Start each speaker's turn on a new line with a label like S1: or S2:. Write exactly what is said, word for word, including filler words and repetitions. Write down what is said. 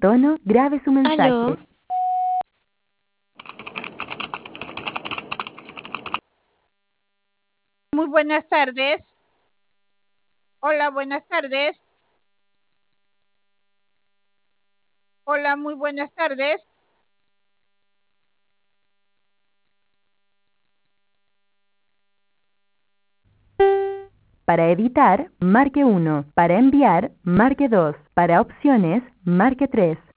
S1: tono, grabe su mensaje.
S2: ¿Aló?
S3: Muy buenas tardes. Hola, buenas tardes. Hola, muy buenas tardes.
S1: Para editar, marque uno. Para enviar, marque dos. Para opciones, marque tres.